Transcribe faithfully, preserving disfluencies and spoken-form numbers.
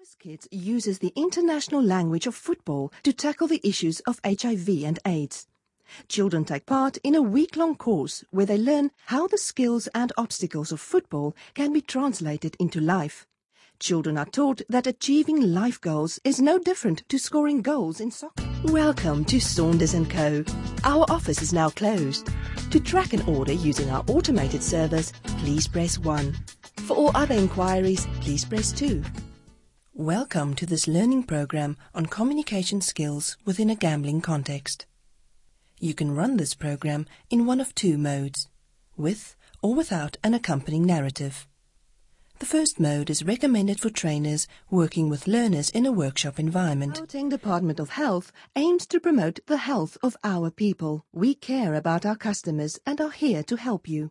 Kids uses the international language of football to tackle the issues of H I V and AIDS. Children take part in a week-long course where they learn how the skills and obstacles of football can be translated into life. Children are taught that achieving life goals is no different to scoring goals in soccer. Welcome to Saunders and Co. Our office is now closed. To track an order using our automated service, please press one. For all other inquiries, please press two. Welcome to this learning program on communication skills within a gambling context. You can run this program in one of two modes, with or without an accompanying narrative. The first mode is recommended for trainers working with learners in a workshop environment. Gauteng Department of Health aims to promote the health of our people. We care about our customers and are here to help you.